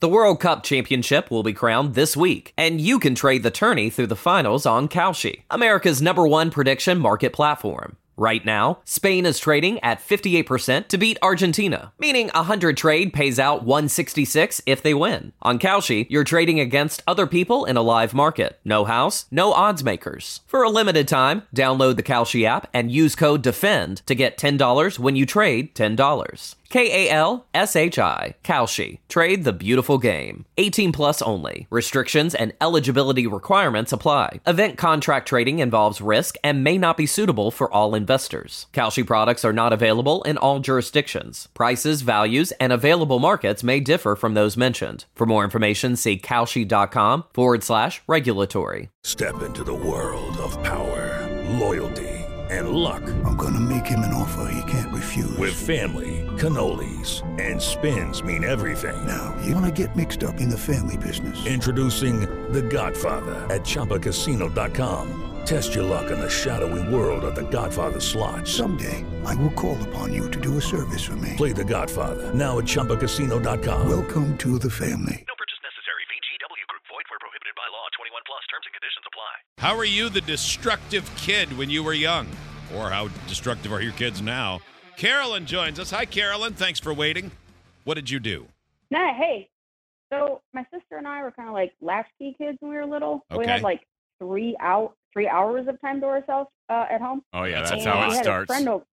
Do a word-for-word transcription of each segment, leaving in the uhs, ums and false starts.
The World Cup Championship will be crowned this week, and you can trade the tourney through the finals on Kalshi, America's number one prediction market platform. Right now, Spain is trading at fifty-eight percent to beat Argentina, meaning a one hundred trade pays out one sixty-six if they win. On Kalshi, you're trading against other people in a live market. No house, no odds makers. For a limited time, download the Kalshi app and use code DEFEND to get ten dollars when you trade ten dollars. K A L S H I, Kalshi. Trade the beautiful game. eighteen plus only. Restrictions and eligibility requirements apply. Event contract trading involves risk and may not be suitable for all investors. Kalshi products are not available in all jurisdictions. Prices, values, and available markets may differ from those mentioned. For more information, see Kalshi.com forward slash regulatory. Step into the world of power, loyalty, and luck. I'm gonna make him an offer he can't refuse. With family, cannolis, and spins mean everything. Now, you wanna get mixed up in the family business. Introducing The Godfather at Chumba Casino dot com. Test your luck in the shadowy world of The Godfather slot. Someday, I will call upon you to do a service for me. Play The Godfather, now at Chumba Casino dot com. Welcome to the family. No purchase necessary. V G W Group. Void where prohibited by law. twenty-one plus. Terms and conditions apply. How are you the destructive kid when you were young? Or how destructive are your kids now? Carolyn joins us. Hi, Carolyn. Thanks for waiting. What did you do? Nah, hey. So my sister and I were kind of like latchkey kids when we were little. Okay. We had like three out three hours of time to ourselves uh, at home. Oh yeah, that's And how it we had a starts. friend over-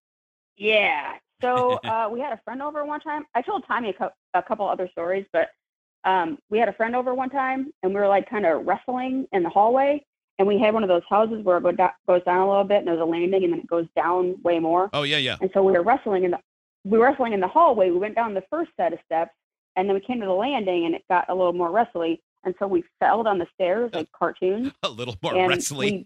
Yeah. So uh, we had a friend over one time. I told Tommy a, co- a couple other stories, but um, we had a friend over one time, and we were like kind of wrestling in the hallway. And we had one of those houses where it go do- goes down a little bit, and there's a landing, and then it goes down way more. Oh, yeah, yeah. And so we were wrestling in the we were wrestling in the hallway. We went down the first set of steps, and then we came to the landing, and it got a little more wrestly. And so we fell down the stairs like cartoons. A little more and wrestling.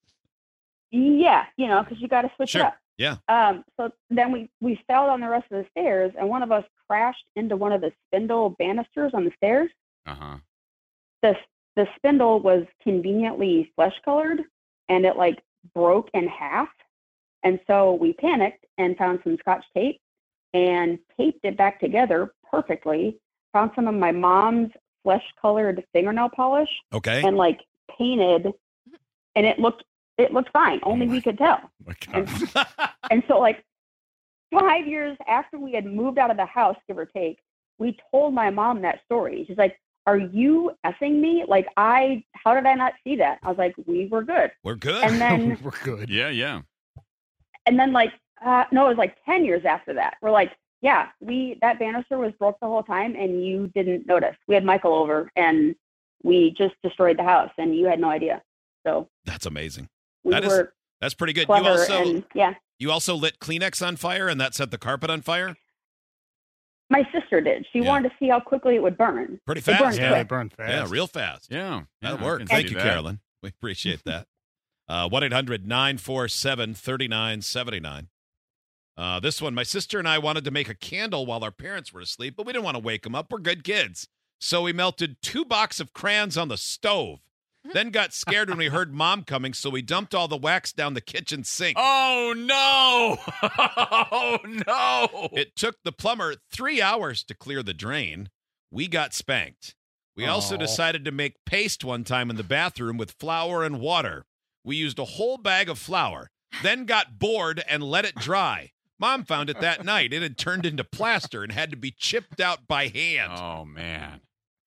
we- yeah, you know, because you got to switch Sure. it up. Yeah. Um, so then we, we fell down the rest of the stairs, and one of us crashed into one of the spindle banisters on the stairs. Uh-huh. The, the spindle was conveniently flesh-colored, and it, like, broke in half. And so we panicked and found some Scotch tape and taped it back together perfectly, found some of my mom's flesh-colored fingernail polish, Okay. and, like, painted, and it looked it looked fine. Only we could tell. Oh my God. And, and so, like, five years after we had moved out of the house, give or take, we told my mom that story. She's like, "Are you effing me? Like, I, how did I not see that?" I was like, "We were good." We're good. And then, We're good. Yeah, yeah. and then, like, uh, no, it was like ten years after that. We're like, "Yeah, we that banister was broke the whole time, and you didn't notice. We had Michael over, and we just destroyed the house, and you had no idea." So That's amazing. we That is were That's pretty good. clever, You also and yeah. you also lit Kleenex on fire, and that set the carpet on fire? My sister did. She Yeah. wanted to see how quickly it would burn. Pretty It burned fast. Yeah, quick. they burn fast. Yeah, real fast. Yeah. That'll yeah, I work. can Thank see you, that. Carolyn. We appreciate that. Uh, one eight hundred nine four seven three nine seven nine. Uh, this one, my sister and I wanted to make a candle while our parents were asleep, but we didn't want to wake them up. We're good kids. So we melted two boxes of crayons on the stove. Then got scared when we heard Mom coming, so we dumped all the wax down the kitchen sink. Oh, no. Oh, no. It took the plumber three hours to clear the drain. We got spanked. We also Oh. decided to make paste one time in the bathroom with flour and water. We used a whole bag of flour, then got bored and let it dry. Mom found it that night. It had turned into plaster and had to be chipped out by hand. Oh, man.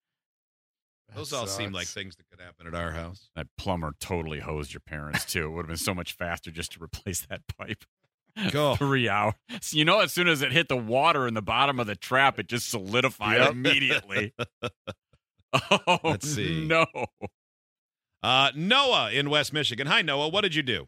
Those all seem like things that could happen at our house. That plumber totally hosed your parents, too. It would have been so much faster just to replace that pipe. Go. Three hours. So, you know, as soon as it hit the water in the bottom of the trap, it just solidified Yep. immediately. Oh, Let's see. no. Uh, Noah in West Michigan. Hi, Noah. What did you do?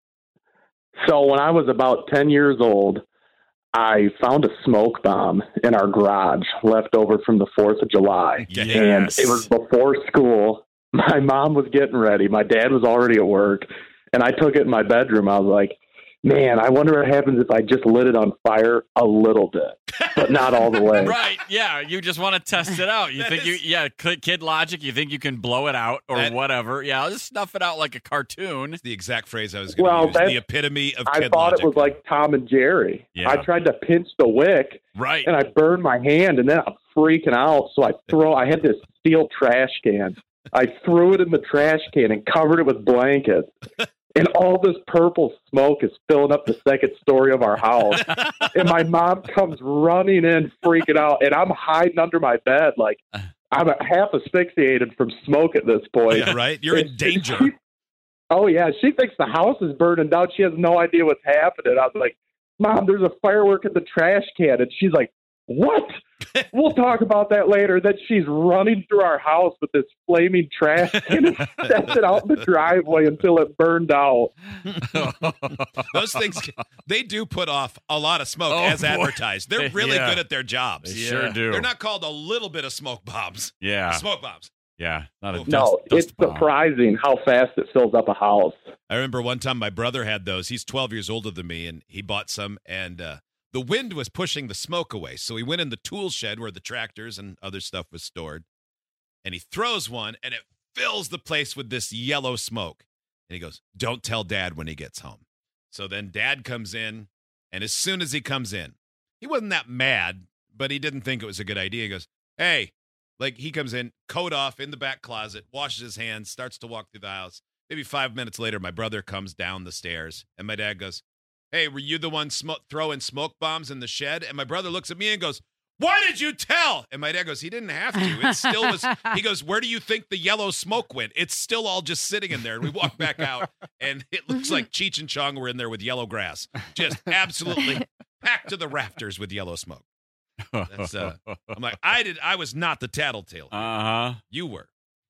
So when I was about ten years old, I found a smoke bomb in our garage left over from the fourth of July. Yes. And it was before school. My mom was getting ready. My dad was already at work. And I took it in my bedroom. I was like, man, I wonder what happens if I just lit it on fire a little bit, but not all the way. Right. Yeah. You just want to test it out. You That think is- you, yeah, kid kid logic. You think you can blow it out or That- whatever. Yeah. Just snuff it out like a cartoon. The exact phrase I was going to Well, use. that's- The epitome of I kid thought logic. it was like Tom and Jerry. Yeah. I tried to pinch the wick Right. and I burned my hand and then a freaking out. So I throw, I had this steel trash can. I threw it in the trash can and covered it with blankets. And all this purple smoke is filling up the second story of our house. And my mom comes running in, freaking out. And I'm hiding under my bed. Like, I'm half asphyxiated from smoke at this point. Yeah, right? You're in And danger. she- oh, yeah. She thinks the house is burning down. She has no idea what's happening. I was like, Mom, there's a firework in the trash can. And she's like, what? We'll talk about that later. Then she's running through our house with this flaming trash can and sets it out in the driveway until it burned out. Those things, they do put off a lot of smoke Oh, as boy. advertised. They're really Yeah. good at their jobs. They sure do. They're not called a little bit of smoke bombs. Yeah. Smoke bombs. Yeah. Not a No, dust, No, dust it's bomb. surprising how fast it fills up a house. I remember one time my brother had those. He's twelve years older than me, and he bought some, and uh, the wind was pushing the smoke away. So he went in the tool shed where the tractors and other stuff was stored, and he throws one, and it fills the place with this yellow smoke. And he goes, don't tell Dad when he gets home. So then Dad comes in, and as soon as he comes in, he wasn't that mad, but he didn't think it was a good idea. He goes, hey, like he comes in, coat off in the back closet, washes his hands, starts to walk through the house. Maybe five minutes later, my brother comes down the stairs, and my dad goes, hey, were you the one sm- throwing smoke bombs in the shed? And my brother looks at me and goes, why did you tell? And my dad goes, he didn't have to. It still was. He goes, where do you think the yellow smoke went? It's still all just sitting in there. And we walk back out, and it looks like Cheech and Chong were in there with yellow grass, just absolutely packed to the rafters with yellow smoke. That's, uh, I'm like, I did. I was not the tattletale. Uh-huh. You were.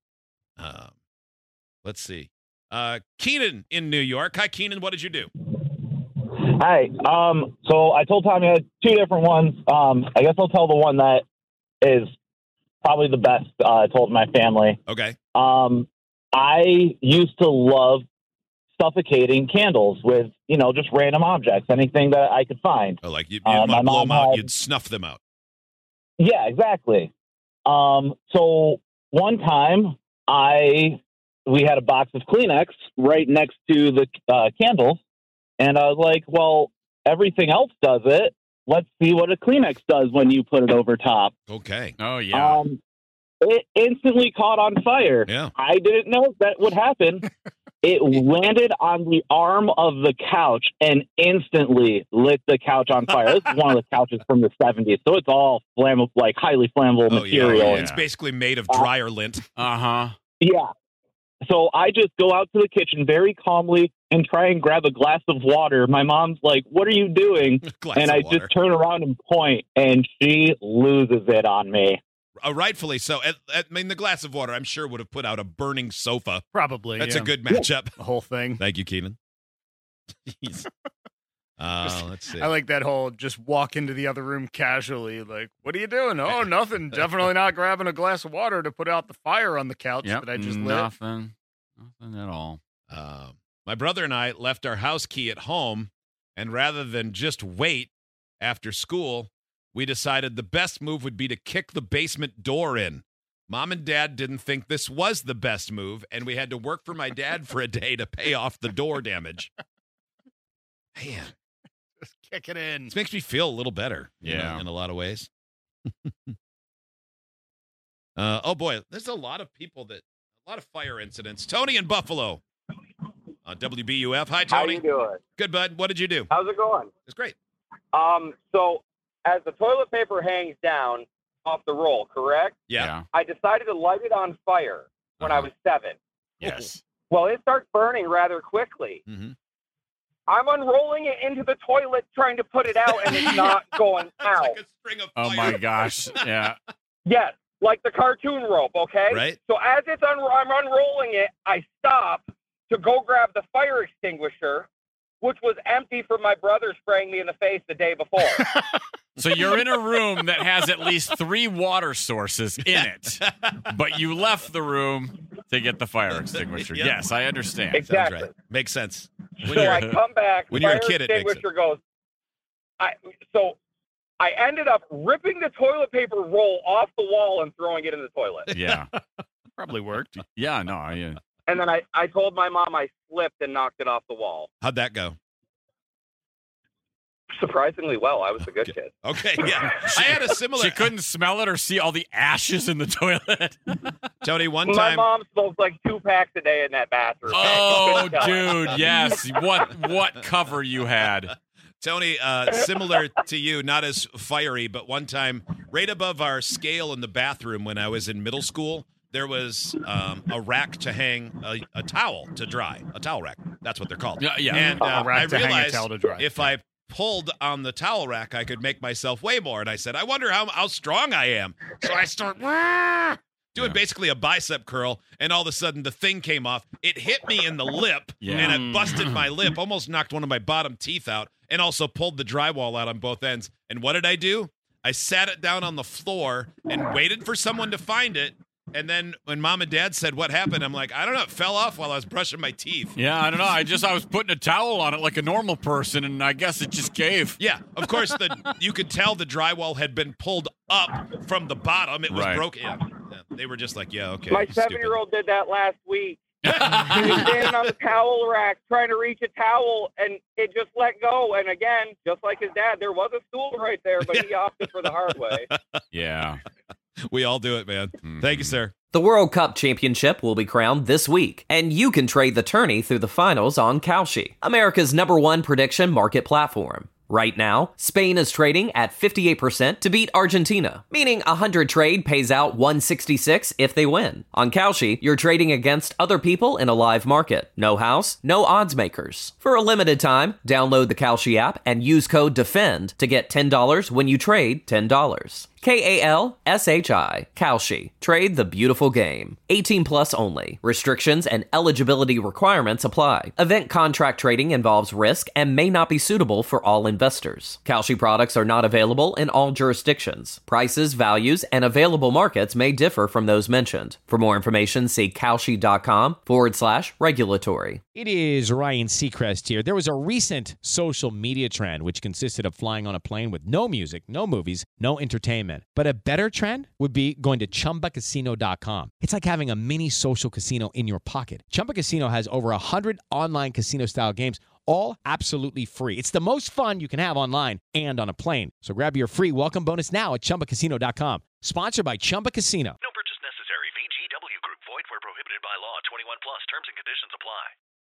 Um, let's see. Uh, Keenan in New York. Hi, Keenan. What did you do? Hi. Um, so I told Tommy I had two different ones. Um, I guess I'll tell the one that is probably the best. Uh, I told my family. Okay. Um, I used to love suffocating candles with, you know, just random objects, anything that I could find. Oh, like you, you Uh, didn't my want to blow mom them out. had- You'd snuff them out. Yeah, exactly. Um, so one time I, we had a box of Kleenex right next to the uh, candles. And I was like, well, everything else does it. Let's see what a Kleenex does when you put it over top. Okay. Oh, yeah. Um, it instantly caught on fire. Yeah. I didn't know that would happen. It landed on the arm of the couch and instantly lit the couch on fire. This is one of the couches from the seventies, so it's all flammable, like highly flammable Oh, yeah. material. yeah. And- It's basically made of dryer lint. Uh-huh. yeah. So I just go out to the kitchen very calmly and try and grab a glass of water. My mom's like, what are you doing? Glass and of I water. just turn around and point, and she loses it on me. Uh, rightfully so. I, I mean, the glass of water, I'm sure, would have put out a burning sofa. Probably. That's yeah. a good matchup. The whole thing. Thank you, Keenan. Jeez. Uh, let's see. I like that whole just walk into the other room casually. Like, what are you doing? Oh, nothing. Definitely not grabbing a glass of water to put out the fire on the couch Yep. that I just lit. Nothing. Nothing at all. Um, my brother and I left our house key at home, and rather than just wait after school, we decided the best move would be to kick the basement door in. Mom and Dad didn't think this was the best move, and we had to work for my dad for a day to pay off the door damage. Man, Just kick it in. this makes me feel a little better, you Yeah. know, in a lot of ways. uh, oh, boy, there's a lot of people that, a lot of fire incidents. Tony in Buffalo. Uh, W B U F. Hi, How Tony. you doing? Good, bud. What did you do? How's it going? It's great. Um, so as the toilet paper hangs down off the roll, correct? Yeah. I decided to light it on fire when I Uh-huh. was seven. Yes. Well, it starts burning rather quickly. Mm-hmm. I'm unrolling it into the toilet trying to put it out, and it's not going It's out. like a string of Oh, fire. my gosh. Yeah. Yes, like the cartoon rope, okay? Right? So as it's un- I'm unrolling it, I stop to go grab the fire extinguisher, which was empty from my brother spraying me in the face the day before. So you're in a room that has at least three water sources in it, but you left the room to get the fire extinguisher. Yep. Yes, I understand. Sounds Exactly. right. Makes sense. When So you're- I come back, when fire you're a kid, it makes extinguisher goes. I so I ended up ripping the toilet paper roll off the wall and throwing it in the toilet. Yeah. Probably worked. Yeah, no, I, uh, And then I, I told my mom I slipped and knocked it off the wall. How'd that go? surprisingly well. I was a good kid. Okay, yeah. I had a similar. She couldn't smell it or see all the ashes in the toilet. Tony, one My time. mom smokes like two packs a day in that bathroom. Oh, dude, yes. What what cover you had. Tony, uh, similar to you, not as fiery, but one time, right above our scale in the bathroom when I was in middle school, there was um, a rack to hang a, a towel to dry, a towel rack. That's what they're called. Yeah, yeah. And uh, A rack I to hang a realized towel to dry. if I pulled on the towel rack, I could make myself weigh more. And I said, I wonder how, how strong I am. So I start doing Yeah. basically a bicep curl, and all of a sudden the thing came off. It hit me in the lip, Yeah. and it busted my lip, almost knocked one of my bottom teeth out, and also pulled the drywall out on both ends. And what did I do? I sat it down on the floor and waited for someone to find it. And then when mom and dad said what happened, I'm like, I don't know, it fell off while I was brushing my teeth. Yeah, I don't know. I just I was putting a towel on it like a normal person, and I guess it just gave. Yeah, of course, the you could tell the drywall had been pulled up from the bottom. It was Right. broken. Yeah. Yeah. They were just like, yeah, okay. My stupid. seven-year-old did that last week. He was standing on the towel rack trying to reach a towel, and it just let go. And again, just like his dad, there was a stool right there, but he opted for the hard way. Yeah. We all do it, man. Mm-hmm. Thank you, sir. The World Cup Championship will be crowned this week, and you can trade the tourney through the finals on Kalshi, America's number one prediction market platform. Right now, Spain is trading at fifty-eight percent to beat Argentina, meaning a one hundred trade pays out one sixty-six if they win. On Kalshi, you're trading against other people in a live market. No house, no odds makers. For a limited time, download the Kalshi app and use code DEFEND to get ten dollars when you trade ten dollars. K A L S H I, Kalshi. Trade the beautiful game. eighteen plus only. Restrictions and eligibility requirements apply. Event contract trading involves risk and may not be suitable for all investors. Kalshi products are not available in all jurisdictions. Prices, values, and available markets may differ from those mentioned. For more information, see Kalshi.com forward slash regulatory. It is Ryan Seacrest here. There was a recent social media trend which consisted of flying on a plane with no music, no movies, no entertainment. But a better trend would be going to Chumba Casino dot com. It's like having a mini social casino in your pocket. Chumba Casino has over one hundred online casino-style games, all absolutely free. It's the most fun you can have online and on a plane. So grab your free welcome bonus now at Chumba Casino dot com. Sponsored by Chumba Casino. No purchase necessary. V G W Group. Void where prohibited by law. twenty-one plus. Terms and conditions apply.